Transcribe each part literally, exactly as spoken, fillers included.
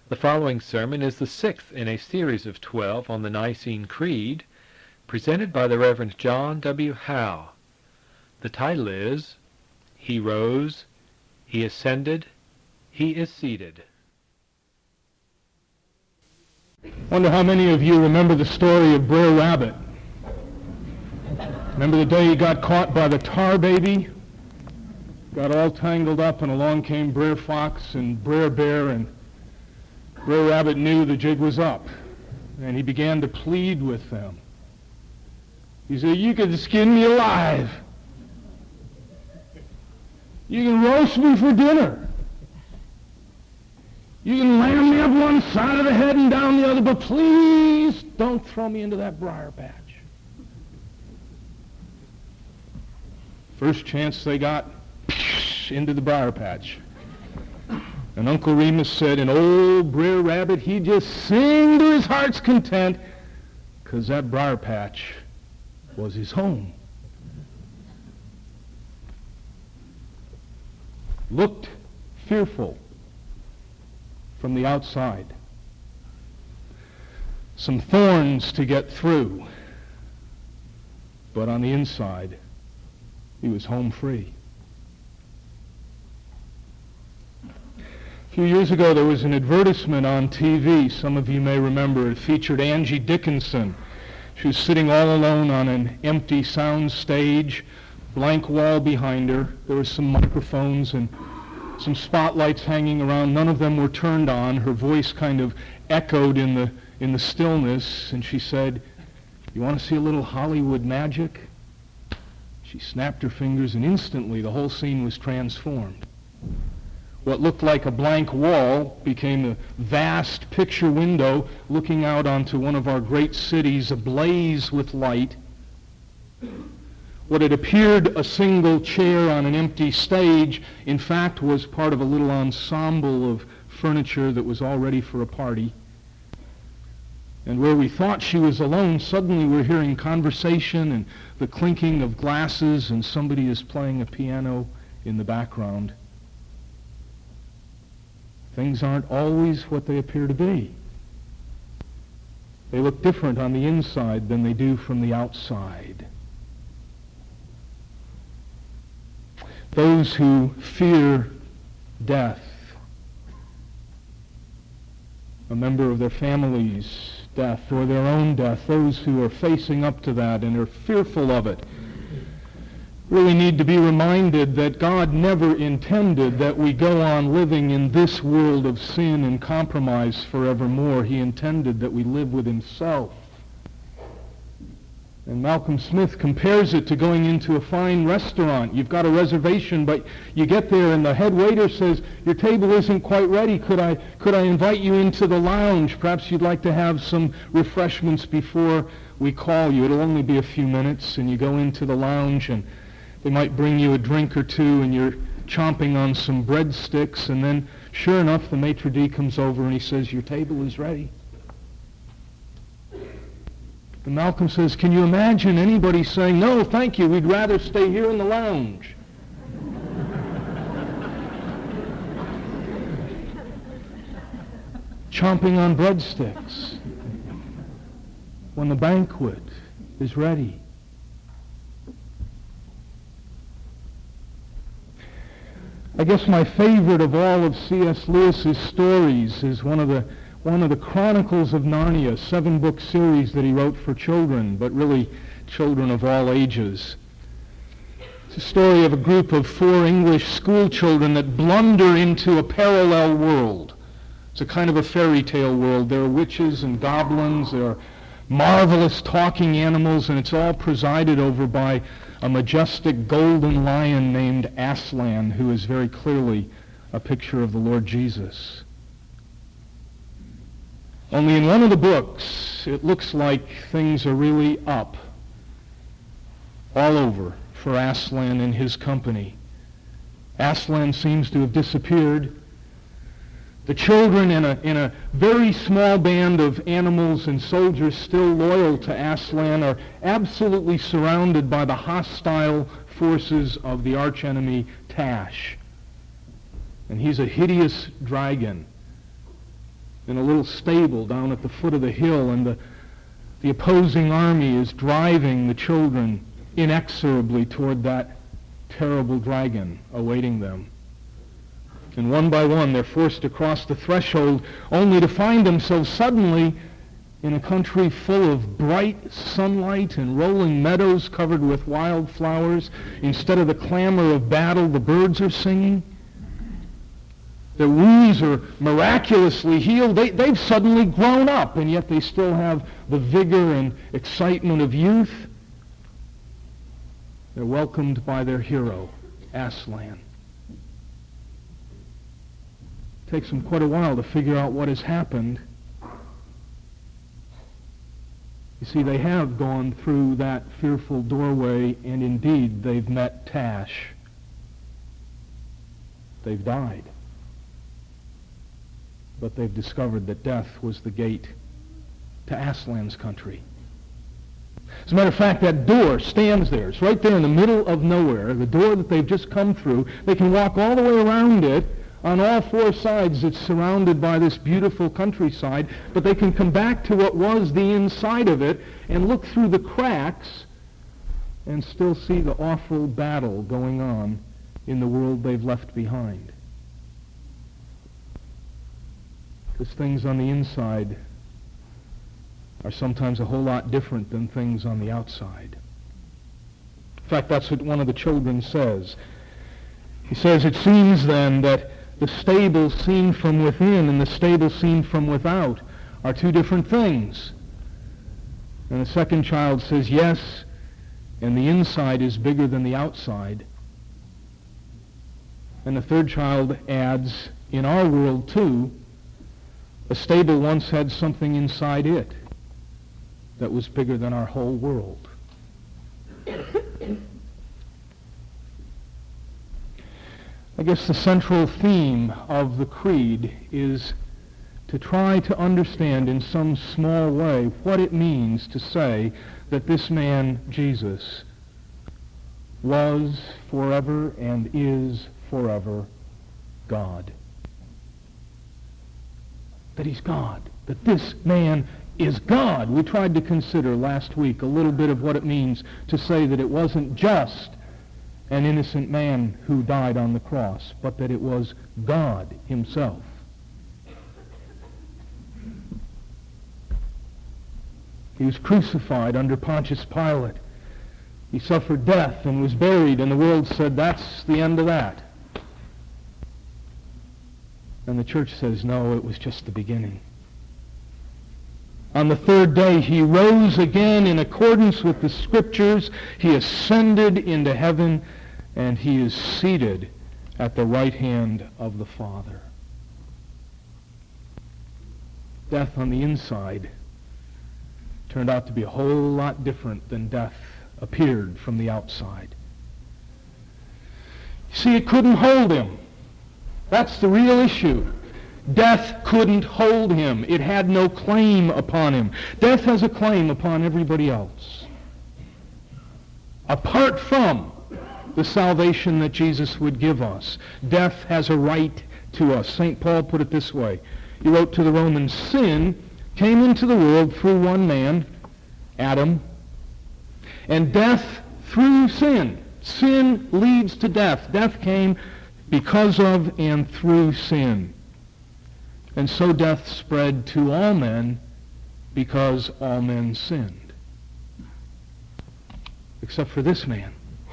The following sermon is the sixth in a series of twelve on the Nicene Creed, presented by the Reverend John W. Howe. The title is, He Rose, He Ascended, He is Seated. Wonder how many of you remember the story of Brer Rabbit. Remember the day he got caught by the tar baby? Got all tangled up, and along came Brer Fox and Brer Bear, and Brer Rabbit knew the jig was up, and he began to plead with them. He said, "You can skin me alive. You can roast me for dinner. You can lam me up one side of the head and down the other, but please don't throw me into that briar patch." First chance they got, into the briar patch. And Uncle Remus said, and old Brer Rabbit, he just sing to his heart's content, because that briar patch was his home. Looked fearful from the outside. Some thorns to get through. But on the inside, he was home free. A few years ago, there was an advertisement on T V. Some of you may remember. It featured Angie Dickinson. She was sitting all alone on an empty sound stage, blank wall behind her. There were some microphones and some spotlights hanging around. None of them were turned on. Her voice kind of echoed in the in the stillness, and she said, "You want to see a little Hollywood magic?" She snapped her fingers, and instantly the whole scene was transformed. What looked like a blank wall became a vast picture window looking out onto one of our great cities ablaze with light. What had appeared a single chair on an empty stage, in fact, was part of a little ensemble of furniture that was all ready for a party. And where we thought she was alone, suddenly we're hearing conversation and the clinking of glasses, and somebody is playing a piano in the background. Things aren't always what they appear to be. They look different on the inside than they do from the outside. Those who fear death, a member of their family's death or their own death, those who are facing up to that and are fearful of it, really need to be reminded that God never intended that we go on living in this world of sin and compromise forevermore. He intended that we live with himself. And Malcolm Smith compares it to going into a fine restaurant. You've got a reservation, but you get there and the head waiter says, "Your table isn't quite ready. Could I, could I invite you into the lounge? Perhaps you'd like to have some refreshments before we call you. It'll only be a few minutes." And you go into the lounge, and they might bring you a drink or two, and you're chomping on some breadsticks, and then, sure enough, the maitre d' comes over and he says, "Your table is ready." And Malcolm says, can you imagine anybody saying, "No, thank you, we'd rather stay here in the lounge"? Chomping on breadsticks when the banquet is ready. I guess my favorite of all of C S Lewis's stories is one of the one of the Chronicles of Narnia, seven-book series that he wrote for children, but really children of all ages. It's a story of a group of four English school children that blunder into a parallel world. It's a kind of a fairy tale world. There are witches and goblins, there are marvelous talking animals, and it's all presided over by a majestic golden lion named Aslan, who is very clearly a picture of the Lord Jesus. Only in one of the books, it looks like things are really up all over for Aslan and his company. Aslan seems to have disappeared. The children in a, in a very small band of animals and soldiers still loyal to Aslan are absolutely surrounded by the hostile forces of the archenemy Tash. And he's a hideous dragon in a little stable down at the foot of the hill, and the, the opposing army is driving the children inexorably toward that terrible dragon awaiting them. And one by one they're forced to cross the threshold, only to find themselves suddenly in a country full of bright sunlight and rolling meadows covered with wildflowers. Instead of the clamor of battle, the birds are singing. Their wounds are miraculously healed. They, they've suddenly grown up, and yet they still have the vigor and excitement of youth. They're welcomed by their hero, Aslan. It takes them quite a while to figure out what has happened. You see, they have gone through that fearful doorway, and indeed they've met Tash. They've died. But they've discovered that death was the gate to Aslan's country. As a matter of fact, that door stands there. It's right there in the middle of nowhere, the door that they've just come through. They can walk all the way around it. On all four sides, it's surrounded by this beautiful countryside, but they can come back to what was the inside of it and look through the cracks and still see the awful battle going on in the world they've left behind. Because things on the inside are sometimes a whole lot different than things on the outside. In fact, that's what one of the children says. He says, "It seems then that the stable seen from within and the stable seen from without are two different things." And the second child says, "Yes, and the inside is bigger than the outside." And the third child adds, "In our world, too, a stable once had something inside it that was bigger than our whole world." I guess the central theme of the creed is to try to understand in some small way what it means to say that this man, Jesus, was forever and is forever God. That he's God. That this man is God. We tried to consider last week a little bit of what it means to say that it wasn't just an innocent man who died on the cross, but that it was God himself. He was crucified under Pontius Pilate. He suffered death and was buried, and the world said, that's the end of that. And the church says, no, it was just the beginning. On the third day, he rose again in accordance with the Scriptures. He ascended into heaven, and he is seated at the right hand of the Father. Death on the inside turned out to be a whole lot different than death appeared from the outside. You see, it couldn't hold him. That's the real issue. Death couldn't hold him. It had no claim upon him. Death has a claim upon everybody else. Apart from the salvation that Jesus would give us, death has a right to us. Saint Paul put it this way. He wrote to the Romans, sin came into the world through one man, Adam, and death through sin. Sin leads to death. Death came because of and through sin. And so death spread to all men because all men sinned. Except for this man.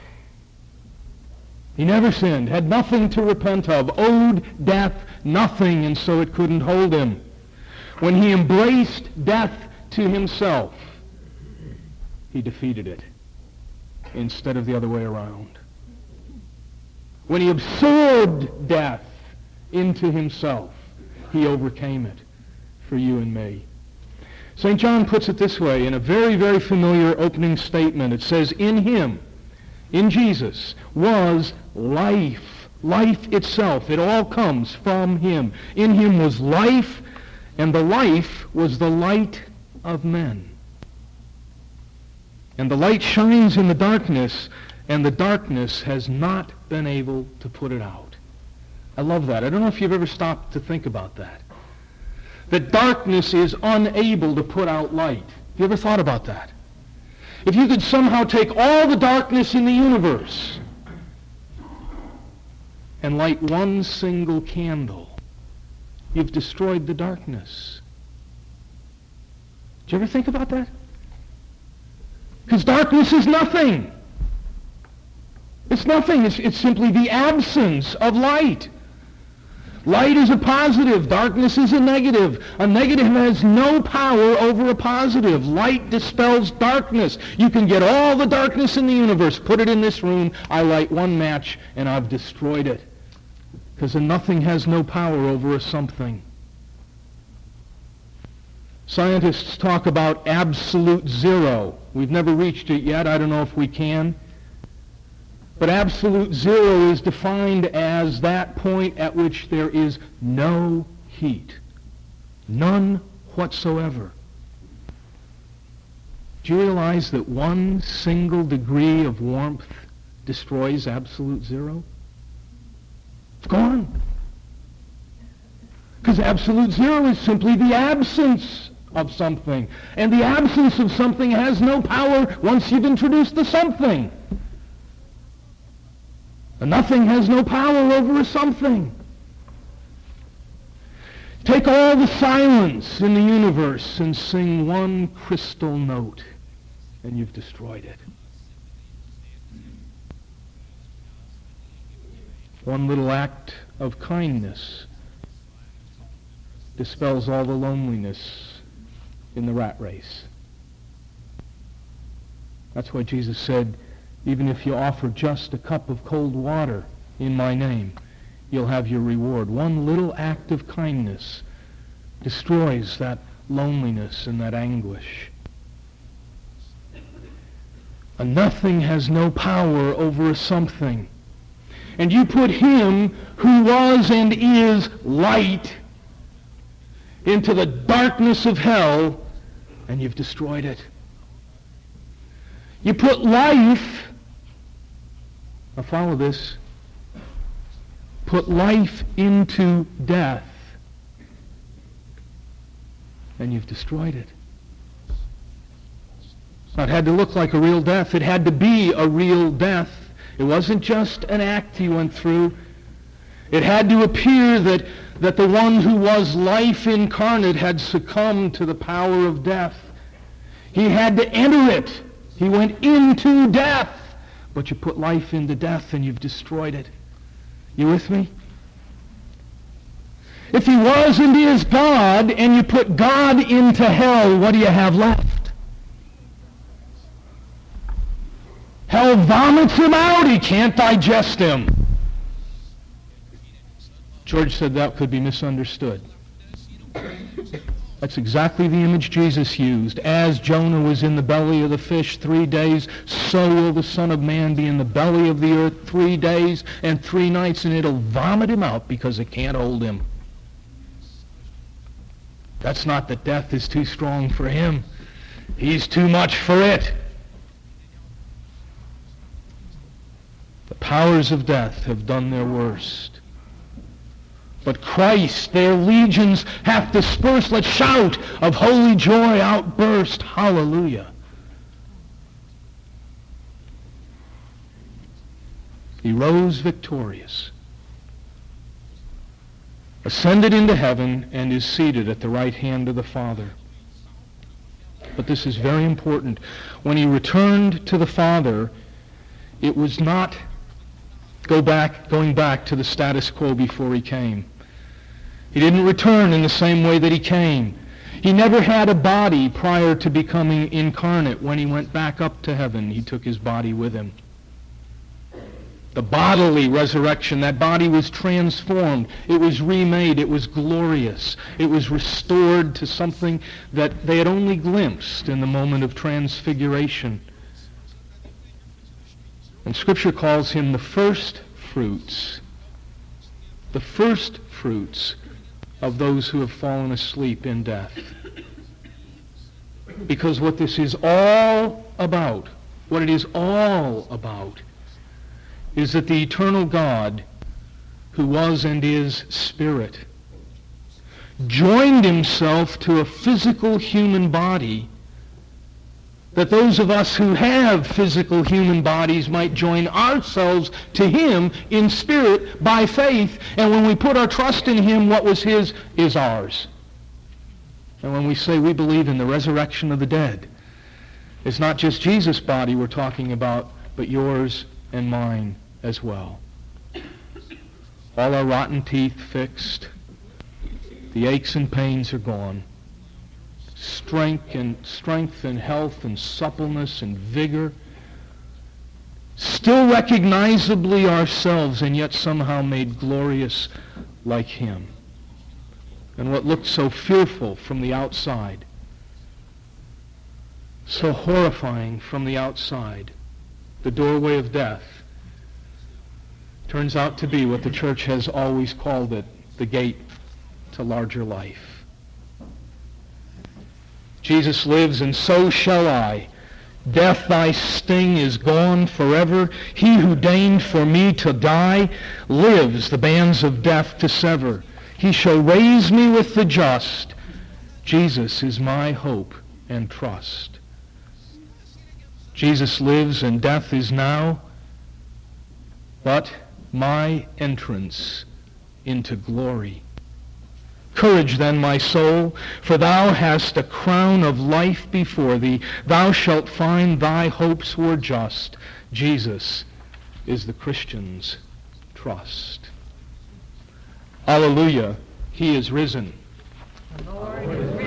He never sinned, had nothing to repent of, owed death nothing, and so it couldn't hold him. When he embraced death to himself, he defeated it instead of the other way around. When he absorbed death into himself, he overcame it for you and me. Saint John puts it this way in a very, very familiar opening statement. It says, in him, in Jesus, was life. Life itself. It all comes from him. In him was life, and the life was the light of men. And the light shines in the darkness, and the darkness has not been able to put it out. I love that. I don't know if you've ever stopped to think about that. that darkness is unable to put out light. Have you ever thought about that? If you could somehow take all the darkness in the universe and light one single candle, you've destroyed the darkness. Did you ever think about that? Because darkness is nothing. It's nothing. It's, it's simply the absence of light. Light is a positive. Darkness is a negative. A negative has no power over a positive. Light dispels darkness. You can get all the darkness in the universe, put it in this room, I light one match, and I've destroyed it. Because a nothing has no power over a something. Scientists talk about absolute zero. We've never reached it yet. I don't know if we can. But absolute zero is defined as that point at which there is no heat. None whatsoever. Do you realize that one single degree of warmth destroys absolute zero? It's gone. Because absolute zero is simply the absence of something. And the absence of something has no power once you've introduced the something. A nothing has no power over a something. Take all the silence in the universe and sing one crystal note, and you've destroyed it. One little act of kindness dispels all the loneliness in the rat race. That's why Jesus said, even if you offer just a cup of cold water in my name, you'll have your reward. One little act of kindness destroys that loneliness and that anguish. A nothing has no power over a something. And you put him who was and is light into the darkness of hell, and you've destroyed it. You put life, now follow this, put life into death, and you've destroyed it. Now, it had to look like a real death. It had to be a real death. It wasn't just an act he went through. It had to appear that, that the one who was life incarnate had succumbed to the power of death. He had to enter it. He went into death. But you put life into death and you've destroyed it. You with me? If he was and is God, and you put God into hell, what do you have left? Hell vomits him out. He can't digest him. George said that could be misunderstood. That's exactly the image Jesus used. As Jonah was in the belly of the fish three days, so will the Son of Man be in the belly of the earth three days and three nights, and it'll vomit him out because it can't hold him. That's not that death is too strong for him. He's too much for it. The powers of death have done their worst. But Christ, their legions hath dispersed. Let's shout of holy joy outburst. Hallelujah. He rose victorious, ascended into heaven, and is seated at the right hand of the Father. But this is very important. When he returned to the Father, it was not go back, going back to the status quo before he came. He didn't return in the same way that he came. He never had a body prior to becoming incarnate. When he went back up to heaven, he took his body with him. The bodily resurrection, that body was transformed. It was remade. It was glorious. It was restored to something that they had only glimpsed in the moment of transfiguration. And Scripture calls him the first fruits. The first fruits of those who have fallen asleep in death. Because what this is all about, what it is all about, is that the eternal God, who was and is Spirit, joined himself to a physical human body, that those of us who have physical human bodies might join ourselves to him in spirit by faith. And when we put our trust in him, what was his is ours. And when we say we believe in the resurrection of the dead, it's not just Jesus' body we're talking about, but yours and mine as well. All our rotten teeth fixed. The aches and pains are gone. Strength and strength and health and suppleness and vigor. Still recognizably ourselves, and yet somehow made glorious like him. And what looked so fearful from the outside, so horrifying from the outside, the doorway of death, turns out to be what the church has always called it, the gate to larger life. Jesus lives, and so shall I. Death, thy sting is gone forever. He who deigned for me to die lives the bands of death to sever. He shall raise me with the just. Jesus is my hope and trust. Jesus lives, and death is now but my entrance into glory. Courage then, my soul, for thou hast a crown of life before thee. Thou shalt find thy hopes were just. Jesus is the Christian's trust. Hallelujah, he is risen. The Lord is